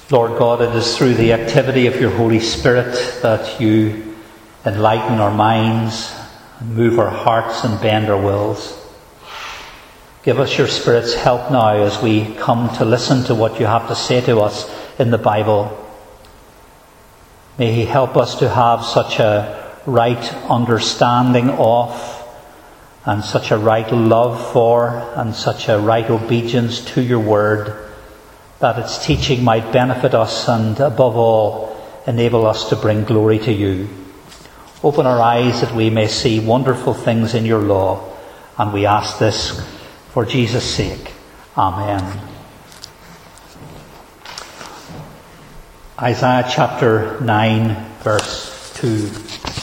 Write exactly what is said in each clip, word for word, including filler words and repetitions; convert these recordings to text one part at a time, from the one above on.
Lord God, it is through the activity of your Holy Spirit that you enlighten our minds, move our hearts and bend our wills. Give us your Spirit's help now as we come to listen to what you have to say to us in the Bible. May he help us to have such a right understanding of, and such a right love for, and such a right obedience to your word, that its teaching might benefit us and, above all, enable us to bring glory to you. Open our eyes that we may see wonderful things in your law, and we ask this for Jesus' sake. Amen. Isaiah chapter nine, verse two.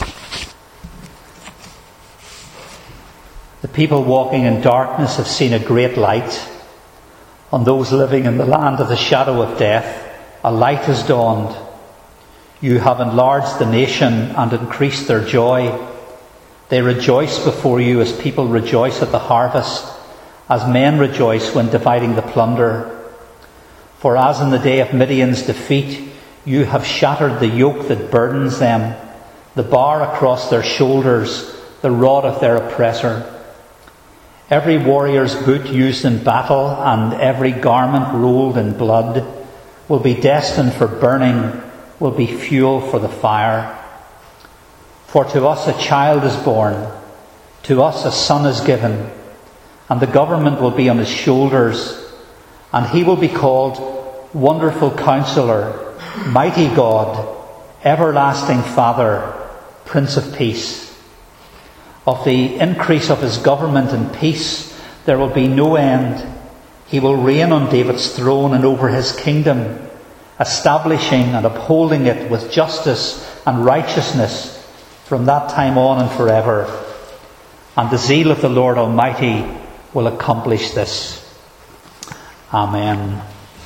The people walking in darkness have seen a great light. On those living in the land of the shadow of death, a light has dawned. You have enlarged the nation and increased their joy. They rejoice before you as people rejoice at the harvest, as men rejoice when dividing the plunder. For as in the day of Midian's defeat, you have shattered the yoke that burdens them, the bar across their shoulders, the rod of their oppressor. Every warrior's boot used in battle and every garment rolled in blood will be destined for burning, will be fuel for the fire. For to us a child is born, to us a son is given, and the government will be on his shoulders, and he will be called Wonderful Counselor, Mighty God, Everlasting Father, Prince of Peace. Of the increase of his government and peace there will be no end. He will reign on David's throne and over his kingdom, establishing and upholding it with justice and righteousness from that time on and forever. And the zeal of the Lord Almighty will accomplish this. Amen.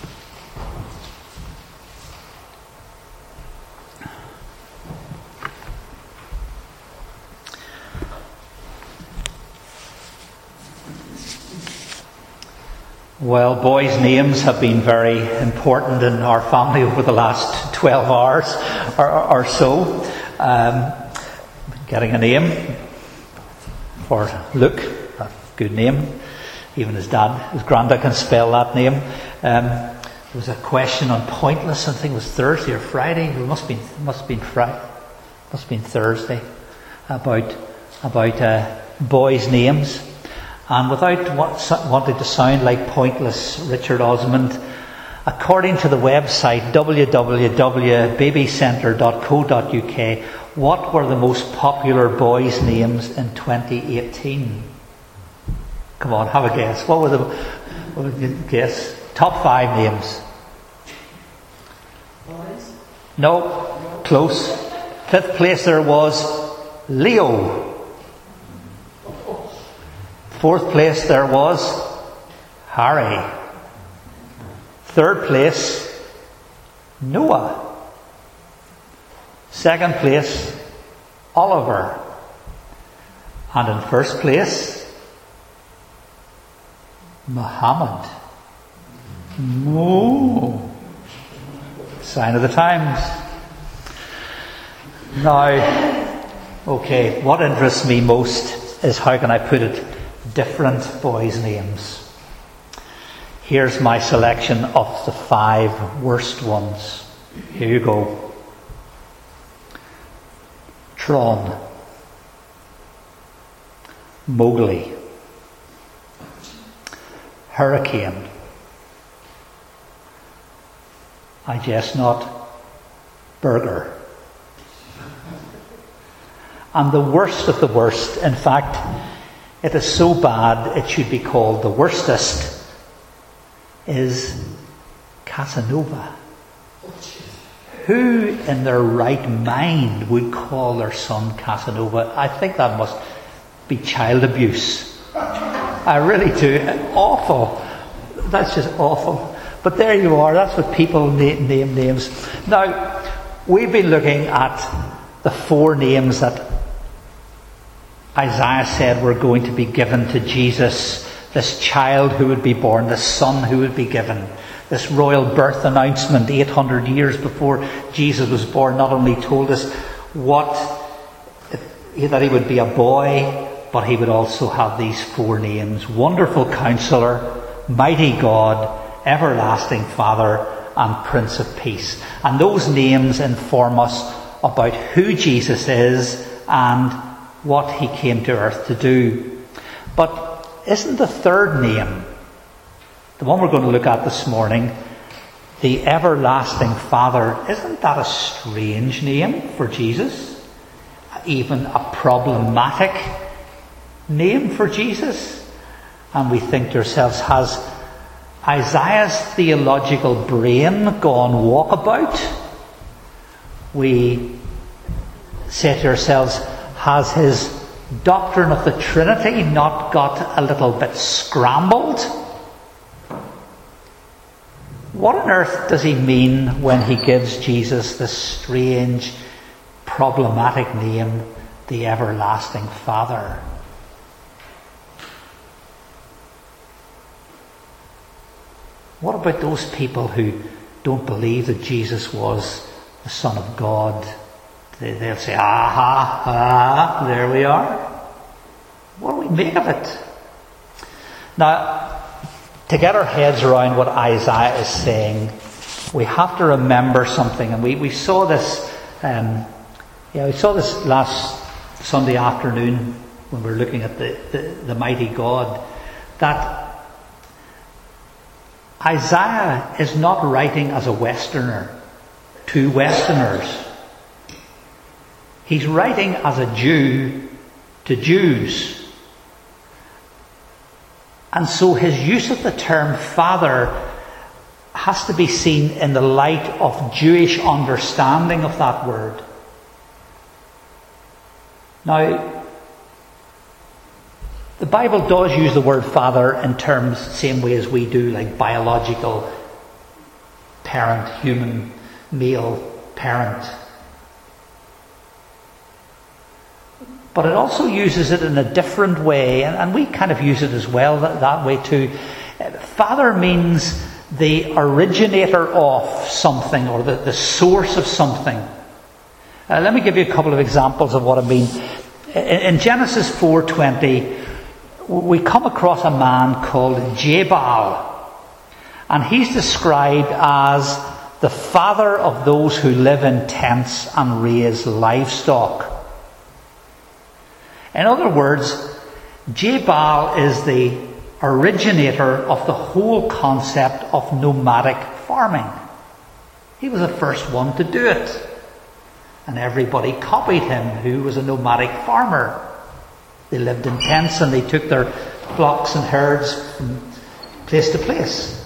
Well, boys' names have been very important in our family over the last twelve hours or, or so. Um, getting a name for Luke, a good name. Even his dad, his granddad can spell that name. Um, there was a question on Pointless, I think it was Thursday or Friday. It must have been, must have been Friday, must have been Thursday, about about uh, boys' names. And without wanting to sound like pointless Richard Osmond, according to the website w w w dot baby centre dot co dot u k, what were the most popular boys' names in twenty eighteen? Come on, have a guess. What were the what would you guess? Top five names. Boys? No, close. Fifth place there was Leo. Fourth place there was Harry. Third place, Noah. Second place, Oliver. And in first place, Muhammad. Oh, sign of the times. Now, okay, what interests me most is how can I put it? Different boys' names. Here's my selection of the five worst ones. Here you go. Tron, Mowgli, Hurricane, I guess not, Burger. And the worst of the worst, in fact, it is so bad it should be called the worstest, is Casanova. Who in their right mind would call their son Casanova? I think that must be child abuse. I really do. Awful. That's just awful. But there you are. That's what people name names. Now, we've been looking at the four names that Isaiah said were going to be given to Jesus, this child who would be born, this son who would be given. this royal birth announcement eight hundred years before Jesus was born not only told us what that he would be a boy, but he would also have these four names: Wonderful Counselor, Mighty God, Everlasting Father, and Prince of Peace. And those names inform us about who Jesus is and what he came to earth to do. But isn't the third name, the one we're going to look at this morning, the Everlasting Father, isn't that a strange name for Jesus? Even a problematic name for Jesus? And we think to ourselves, has Isaiah's theological brain gone walkabout? We say to ourselves, has his doctrine of the Trinity not got a little bit scrambled? What on earth does he mean when he gives Jesus this strange, problematic name, the Everlasting Father? What about those people who don't believe that Jesus was the Son of God? They, they'll say, aha, ah, there we are. What do we make of it? Now, to get our heads around what Isaiah is saying, we have to remember something. And we, we saw this um, yeah, we saw this last Sunday afternoon when we were looking at the, the, the mighty God, that Isaiah is not writing as a Westerner to Westerners. He's writing as a Jew to Jews. And so his use of the term father has to be seen in the light of Jewish understanding of that word. Now, the Bible does use the word father in terms the same way as we do, like biological parent, human, male parent. But it also uses it in a different way, and, and we kind of use it as well that, that way too. Father means the originator of something, or the, the source of something. Uh, let me give you a couple of examples of what I mean. In, in Genesis four twenty, we come across a man called Jabal, and he's described as the father of those who live in tents and raise livestock. In other words, Jabal is the originator of the whole concept of nomadic farming. He was the first one to do it. And everybody copied him who was a nomadic farmer. They lived in tents and they took their flocks and herds from place to place.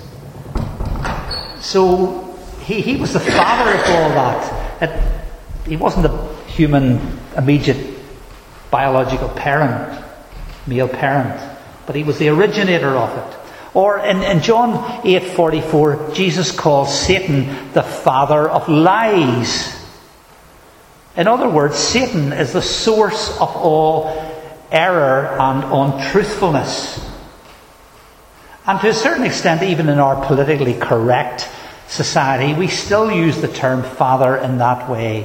So he, he was the father of all that. It, he wasn't the human immediate biological parent, male parent, but he was the originator of it. Or in, in John eight forty-four, Jesus calls Satan the father of lies. In other words, Satan is the source of all error and untruthfulness. And to a certain extent, even in our politically correct society, we still use the term father in that way.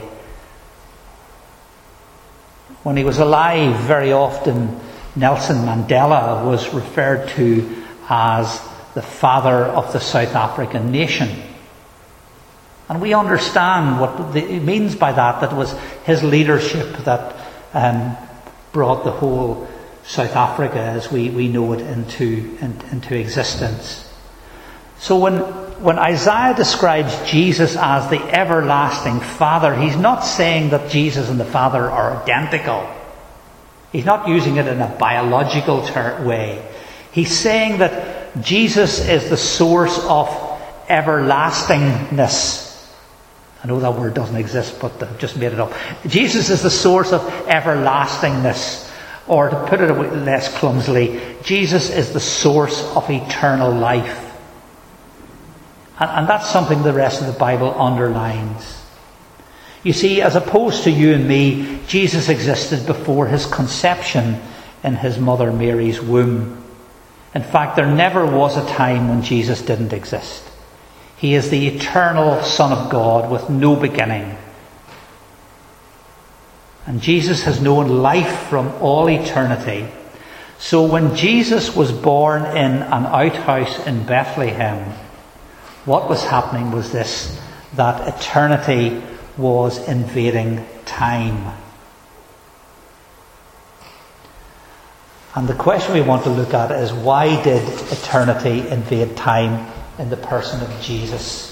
When he was alive, very often Nelson Mandela was referred to as the father of the South African nation. And we understand what it means by that, that it was his leadership that um, brought the whole South Africa as we, we know it into, in, into existence. So when, when Isaiah describes Jesus as the everlasting Father, he's not saying that Jesus and the Father are identical. He's not using it in a biological ter- way. He's saying that Jesus is the source of everlastingness. I know that word doesn't exist, but I've just made it up. Jesus is the source of everlastingness. Or to put it less clumsily, Jesus is the source of eternal life. And, and that's something the rest of the Bible underlines. You see, as opposed to you and me, Jesus existed before his conception in his mother Mary's womb. In fact, there never was a time when Jesus didn't exist. He is the eternal Son of God with no beginning. And Jesus has known life from all eternity. So when Jesus was born in an outhouse in Bethlehem, what was happening was this, that eternity was invading time. And the question we want to look at is, why did eternity invade time in the person of Jesus?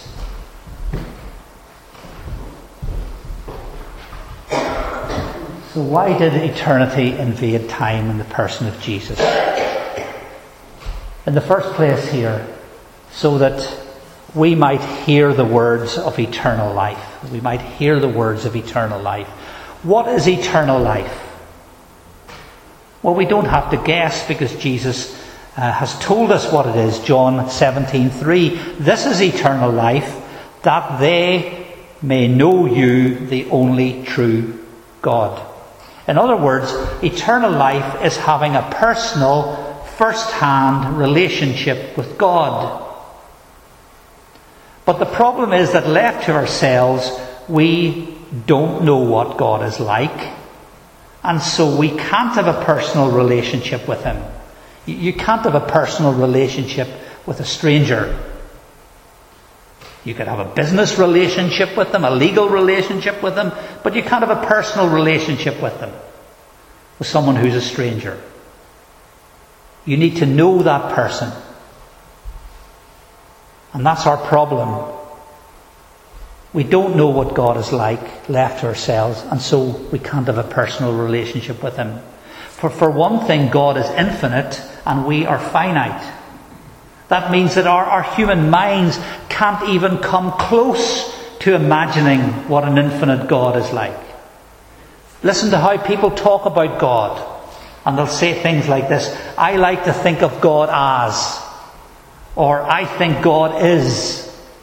So why did eternity invade time in the person of Jesus? In the first place here, so that we might hear the words of eternal life. We might hear the words of eternal life. What is eternal life? Well, we don't have to guess, because Jesus uh, has told us what it is. John seventeen three. This is eternal life, that they may know you, the only true God. In other words, eternal life is having a personal, first-hand relationship with God. But the problem is that left to ourselves, we don't know what God is like. And so we can't have a personal relationship with Him. You can't have a personal relationship with a stranger. You could have a business relationship with them, a legal relationship with them, but you can't have a personal relationship with them, with someone who's a stranger. You need to know that person. And that's our problem. We don't know what God is like left to ourselves, and so we can't have a personal relationship with Him. For, for one thing, God is infinite and we are finite. That means that our, our human minds can't even come close to imagining what an infinite God is like. Listen to how people talk about God, and they'll say things like this: I like to think of God as, or I think God is.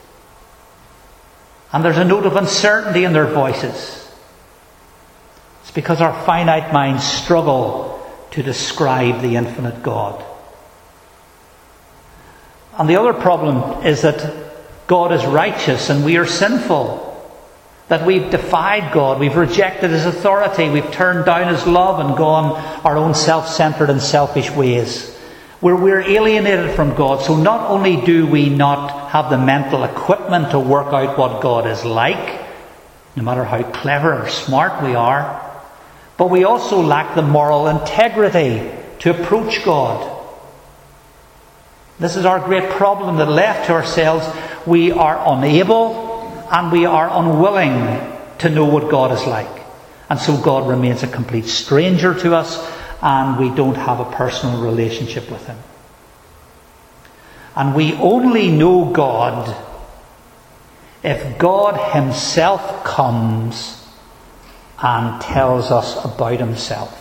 And there's a note of uncertainty in their voices. It's because our finite minds struggle to describe the infinite God. And the other problem is that God is righteous and we are sinful. That we've defied God, we've rejected His authority, we've turned down His love and gone our own self-centered and selfish ways. Where we're alienated from God. So not only do we not have the mental equipment to work out what God is like, no matter how clever or smart we are, but we also lack the moral integrity to approach God. This is our great problem, that left to ourselves, we are unable and we are unwilling to know what God is like. And so God remains a complete stranger to us, and we don't have a personal relationship with Him. And we only know God if God Himself comes and tells us about Himself.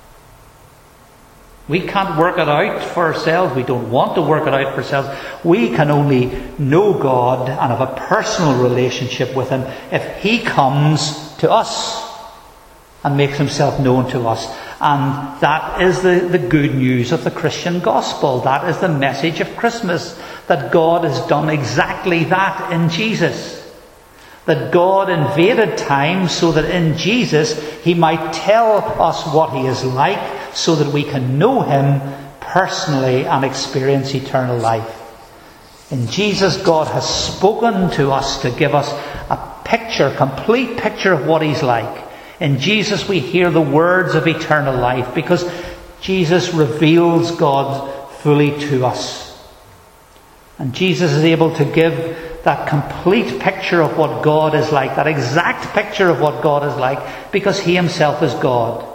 We can't work it out for ourselves. We don't want to work it out for ourselves. We can only know God and have a personal relationship with Him if He comes to us and makes Himself known to us. And that is the, the good news of the Christian gospel. That is the message of Christmas. That God has done exactly that in Jesus. That God invaded time so that in Jesus He might tell us what He is like, so that we can know Him personally and experience eternal life. In Jesus, God has spoken to us to give us a picture, a complete picture of what He's like. In Jesus we hear the words of eternal life, because Jesus reveals God fully to us. And Jesus is able to give that complete picture of what God is like, that exact picture of what God is like, because He Himself is God.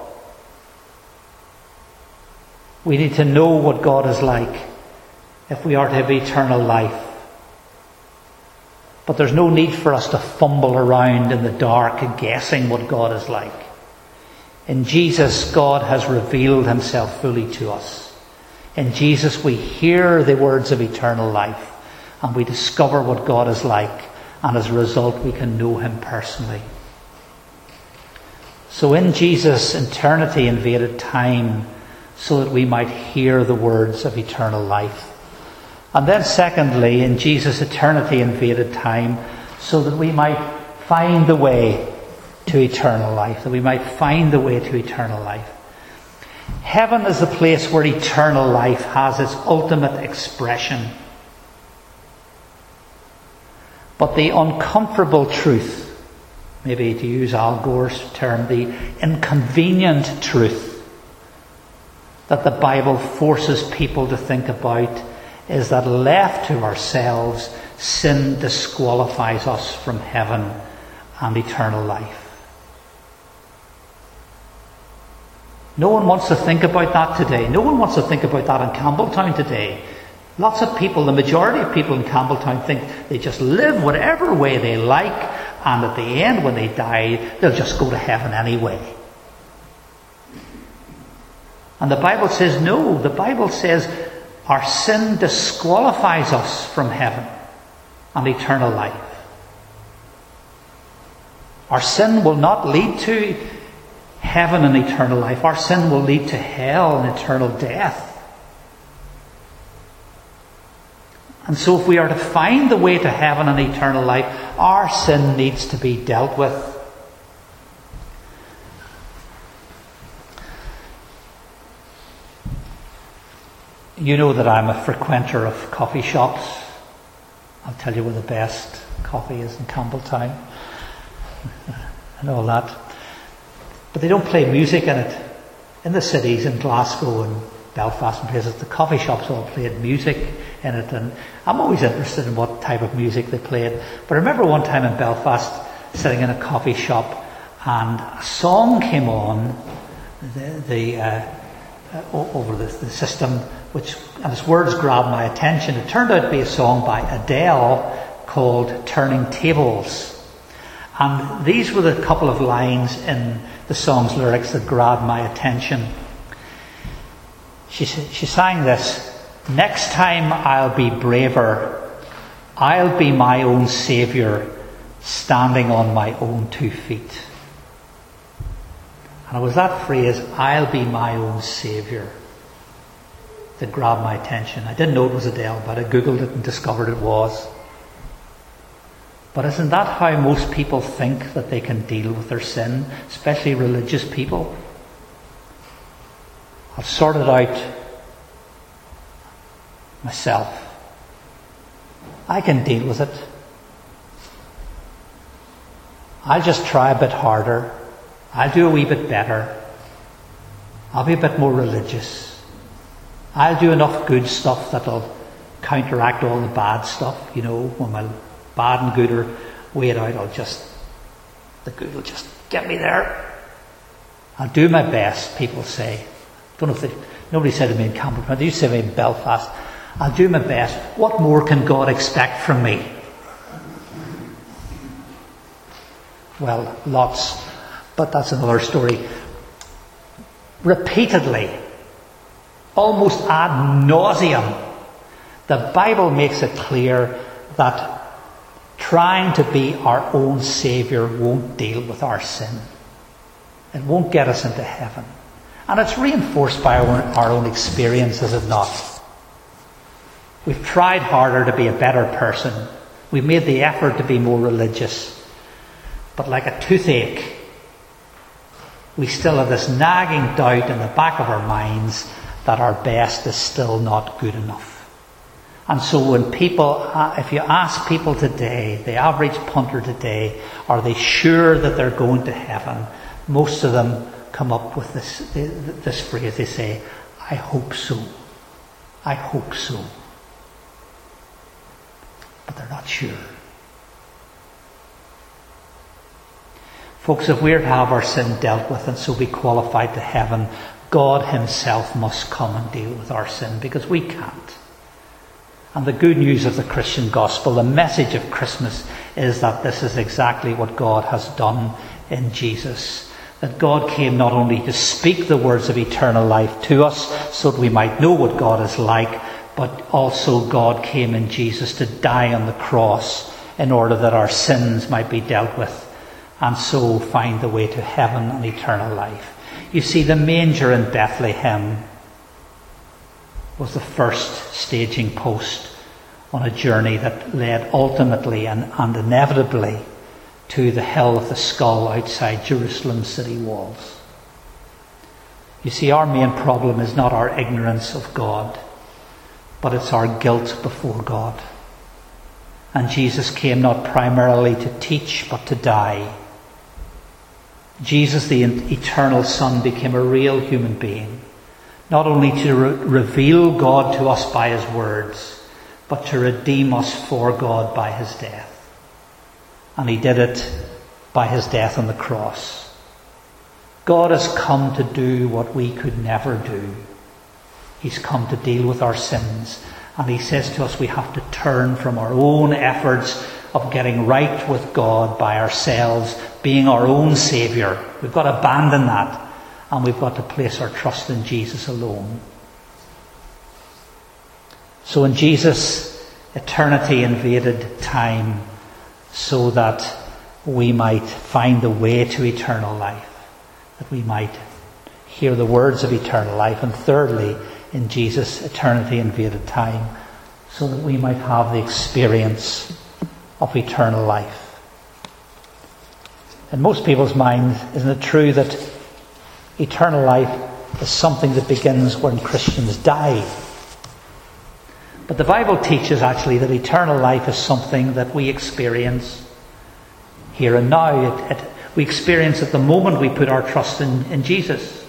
We need to know what God is like if we are to have eternal life. But there's no need for us to fumble around in the dark and guessing what God is like. In Jesus, God has revealed Himself fully to us. In Jesus, we hear the words of eternal life, and we discover what God is like, and as a result, we can know Him personally. So in Jesus, eternity invaded time so that we might hear the words of eternal life. And then secondly, in Jesus' eternity invaded time, so that we might find the way to eternal life, that we might find the way to eternal life. Heaven is the place where eternal life has its ultimate expression. But the uncomfortable truth, maybe to use Al Gore's term, the inconvenient truth that the Bible forces people to think about is that left to ourselves, sin disqualifies us from heaven and eternal life. No one wants to think about that today. No one wants to think about that in Campbelltown today. Lots of people, the majority of people in Campbelltown, think they just live whatever way they like, and at the end, when they die, they'll just go to heaven anyway. And the Bible says no. The Bible says our sin disqualifies us from heaven and eternal life. Our sin will not lead to heaven and eternal life. Our sin will lead to hell and eternal death. And so if we are to find the way to heaven and eternal life, our sin needs to be dealt with. You know that I'm a frequenter of coffee shops. I'll tell you where the best coffee is in Campbelltown and all that. But they don't play music in it. In the cities, in Glasgow and Belfast and places, the coffee shops all played music in it, and I'm always interested in what type of music they played. But I remember one time in Belfast sitting in a coffee shop, and a song came on the, the uh, uh, over the, the system, which, and its words grabbed my attention. It turned out to be a song by Adele called Turning Tables. And these were the couple of lines in the song's lyrics that grabbed my attention. She, she sang this: "Next time I'll be braver. I'll be my own saviour, standing on my own two feet." And it was that phrase, "I'll be my own saviour," that grabbed my attention. I didn't know it was Adele, but I googled it and discovered it was. But isn't that how most people think that they can deal with their sin, especially religious people? I've sorted out myself. I can deal with it. I'll just try a bit harder. I'll do a wee bit better. I'll be a bit more religious. I'll do enough good stuff that'll counteract all the bad stuff. You know, when my bad and good are weighed out, I'll just, the good will just get me there. I'll do my best, people say. Don't know if they, nobody said to me in Campbelltown, they used to say to me in Belfast, "I'll do my best. What more can God expect from me?" Well, lots, but that's another story. Repeatedly, almost ad nauseum, the Bible makes it clear that trying to be our own saviour won't deal with our sin. It won't get us into heaven. And it's reinforced by our own, our own experience, is it not? We've tried harder to be a better person. We've made the effort to be more religious. But like a toothache, we still have this nagging doubt in the back of our minds that our best is still not good enough. And so when people, if you ask people today, the average punter today, are they sure that they're going to heaven? Most of them come up with this, this phrase. They say, "I hope so. I hope so." But they're not sure. Folks, if we're to have our sin dealt with and so be qualified to heaven, God himself must come and deal with our sin, because we can't. And the good news of the Christian gospel, the message of Christmas, is that this is exactly what God has done in Jesus. That God came not only to speak the words of eternal life to us so that we might know what God is like, but also God came in Jesus to die on the cross in order that our sins might be dealt with and so find the way to heaven and eternal life. You see, the manger in Bethlehem was the first staging post on a journey that led ultimately and, and inevitably to the Hill of the Skull outside Jerusalem's city walls. You see, our main problem is not our ignorance of God, but it's our guilt before God. And Jesus came not primarily to teach, but to die. Jesus, the eternal Son, became a real human being, not only to re- reveal God to us by his words, but to redeem us for God by his death. And he did it by his death on the cross. God has come to do what we could never do. He's come to deal with our sins. And he says to us we have to turn from our own efforts of getting right with God by ourselves, being our own saviour. We've got to abandon that. And we've got to place our trust in Jesus alone. So in Jesus, eternity invaded time so that we might find the way to eternal life. That we might hear the words of eternal life. And thirdly, in Jesus, eternity invaded time so that we might have the experience of eternal life. In most people's minds, isn't it true that eternal life is something that begins when Christians die? But the Bible teaches actually that eternal life is something that we experience here and now. It, it, we experience at the moment we put our trust in, in Jesus.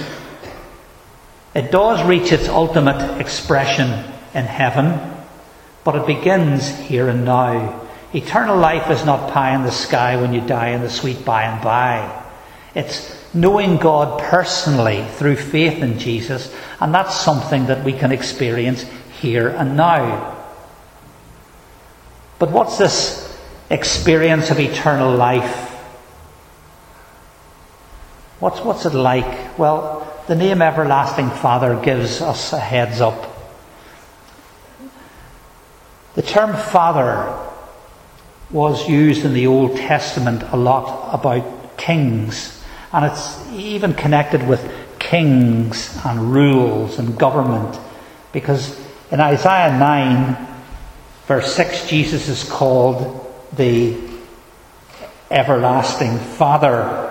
It does reach its ultimate expression in heaven, but it begins here and now. Eternal life is not pie in the sky when you die in the sweet by and by. It's knowing God personally through faith in Jesus, and that's something that we can experience here and now. But what's this experience of eternal life? What's, what's it like? Well, the name Everlasting Father gives us a heads up. The term Father was used in the Old Testament a lot about kings. And it's even connected with kings and rules and government. Because in Isaiah nine, verse six, Jesus is called the Everlasting Father.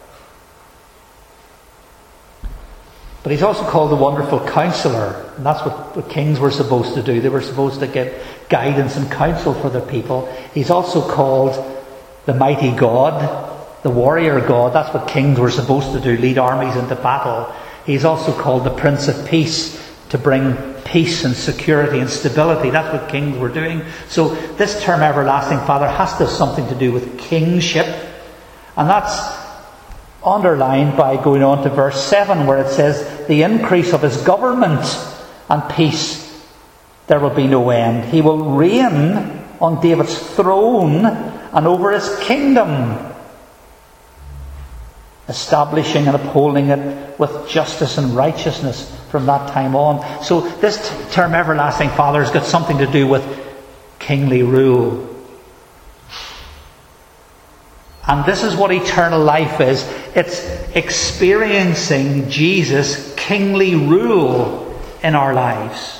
But he's also called the Wonderful Counselor. And that's what, what kings were supposed to do. They were supposed to give guidance and counsel for their people. He's also called the Mighty God, the Warrior God. That's what kings were supposed to do, lead armies into battle. He's also called the Prince of Peace, to bring peace and security and stability. That's what kings were doing. So this term Everlasting Father has to have something to do with kingship. And that's underlined by going on to verse seven, where it says, the increase of his government and peace, there will be no end. He will reign on David's throne and over his kingdom, establishing and upholding it with justice and righteousness from that time on. So this t- term Everlasting Father has got something to do with kingly rule. And this is what eternal life is. It's experiencing Jesus' kingly rule in our lives.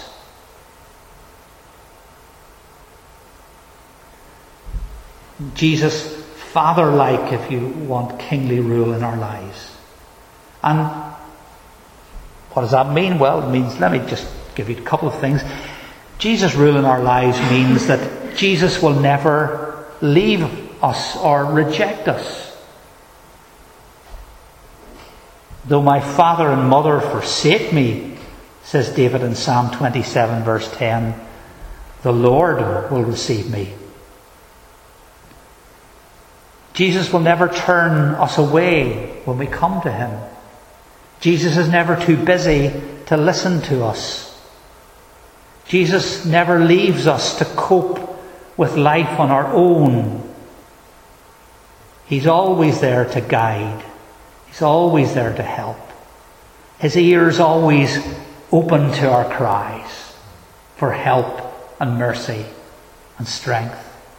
Jesus, Father-like, if you want, kingly rule in our lives. And what does that mean? Well, it means, let me just give you a couple of things. Jesus' rule in our lives means that Jesus will never leave us or reject us. Though my father and mother forsake me, says David in Psalm twenty-seven verse ten, the Lord will receive me. Jesus will never turn us away when we come to him. Jesus is never too busy to listen to us. Jesus never leaves us to cope with life on our own. He's always there to guide. He's always there to help. His ears always open to our cries for help and mercy and strength.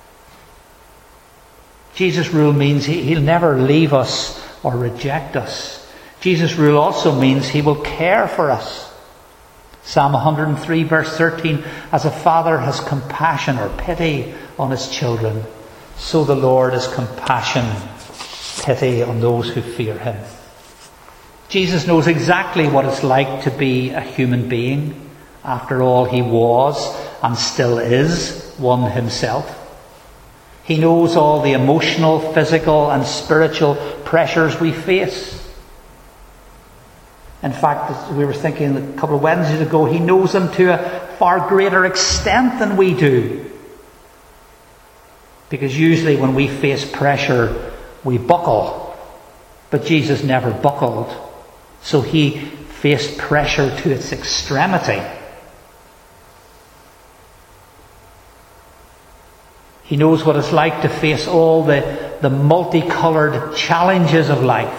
Jesus' rule means he, he'll never leave us or reject us. Jesus' rule also means he will care for us. Psalm one hundred three verse thirteen, as a father has compassion or pity on his children, so the Lord has compassion, pity on those who fear him. Jesus knows exactly what it's like to be a human being. After all, he was and still is one himself. He knows all the emotional, physical and spiritual pressures we face. In fact, as we were thinking a couple of Wednesdays ago, he knows them to a far greater extent than we do. Because usually when we face pressure, we buckle. But Jesus never buckled. So he faced pressure to its extremity. He knows what it's like to face all the, the multicoloured challenges of life.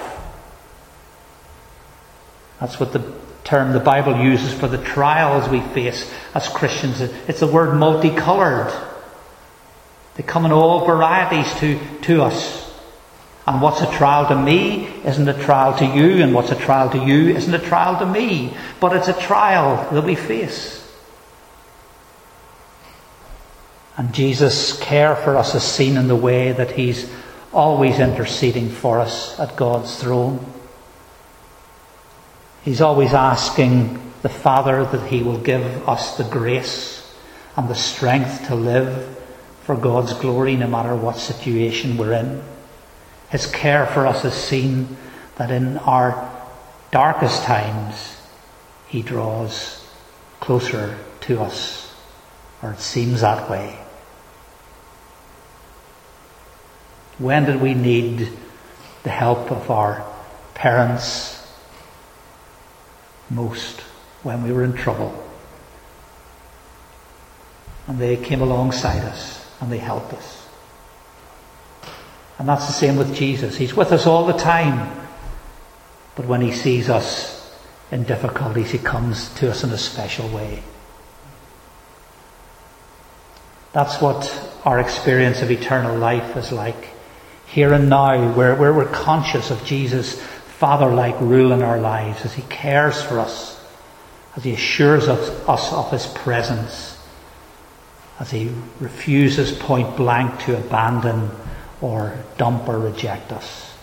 That's what the term the Bible uses for the trials we face as Christians. It's the word multicoloured. They come in all varieties to, to us. And what's a trial to me isn't a trial to you, and what's a trial to you isn't a trial to me. But it's a trial that we face. And Jesus' care for us is seen in the way that he's always interceding for us at God's throne. He's always asking the Father that he will give us the grace and the strength to live for God's glory no matter what situation we're in. His care for us is seen that in our darkest times he draws closer to us, or it seems that way. When did we need the help of our parents? Most. When we were in trouble. And they came alongside us and they helped us. And that's the same with Jesus. He's with us all the time. But when he sees us in difficulties, he comes to us in a special way. That's what our experience of eternal life is like. Here and now, where, where we're conscious of Jesus' Father-like rule in our lives, as he cares for us, as he assures us, us of his presence, as he refuses point blank to abandon or dump or reject us.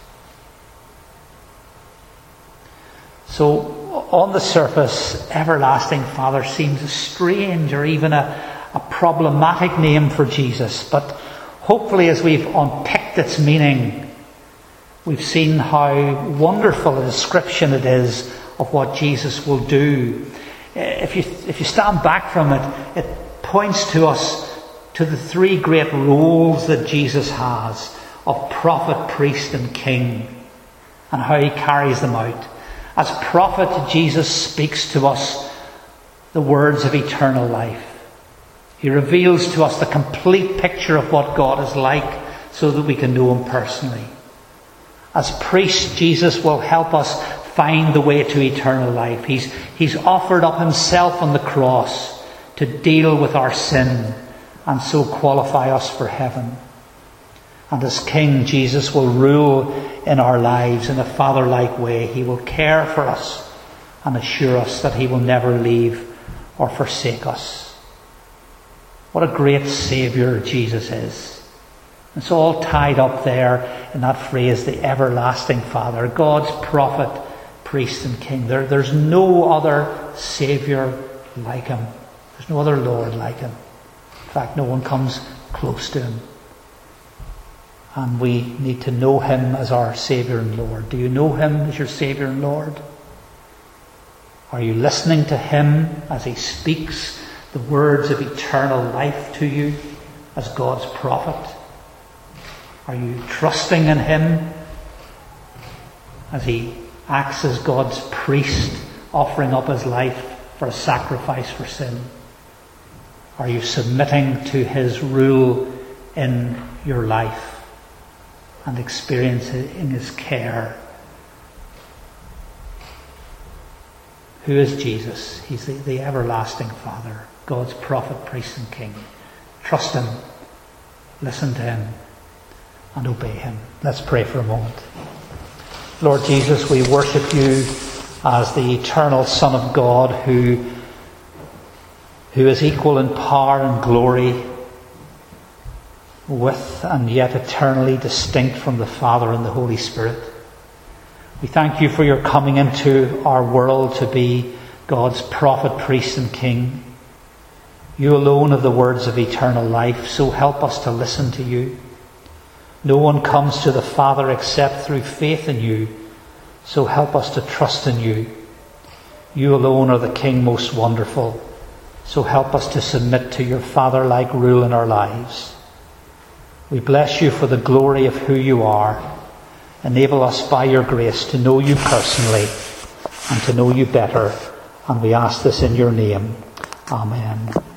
So, on the surface, Everlasting Father seems a strange or even a, a problematic name for Jesus, but hopefully as we've unpicked its meaning, we've seen how wonderful a description it is of what Jesus will do. If you, if you stand back from it, it points to us to the three great roles that Jesus has of prophet, priest and king, and how he carries them out. As prophet, Jesus speaks to us the words of eternal life. He reveals to us the complete picture of what God is like so that we can know him personally. As priest, Jesus will help us find the way to eternal life. He's, he's offered up himself on the cross to deal with our sin and so qualify us for heaven. And as King, Jesus will rule in our lives in a father-like way. He will care for us and assure us that he will never leave or forsake us. What a great Saviour Jesus is. It's all tied up there in that phrase, the Everlasting Father, God's prophet, priest and king. There, there's no other Saviour like him. There's no other Lord like him. In fact, no one comes close to him. And we need to know him as our Saviour and Lord. Do you know him as your Saviour and Lord? Are you listening to him as he speaks the words of eternal life to you as God's prophet? Are you trusting in him as he acts as God's priest, offering up his life for a sacrifice for sin? Are you submitting to his rule in your life and experiencing his care? Who is Jesus? He's the, the everlasting Father, God's prophet, priest and king. Trust him, listen to him, and obey him. Let's pray for a moment. Lord Jesus, we worship you as the eternal Son of God who who is equal in power and glory with and yet eternally distinct from the Father and the Holy Spirit. We thank you for your coming into our world to be God's prophet, priest and king. You alone have the words of eternal life, so help us to listen to you. No one comes to the Father except through faith in you, so help us to trust in you. You alone are the King most wonderful, so help us to submit to your Father-like rule in our lives. We bless you for the glory of who you are. Enable us by your grace to know you personally and to know you better. And we ask this in your name. Amen.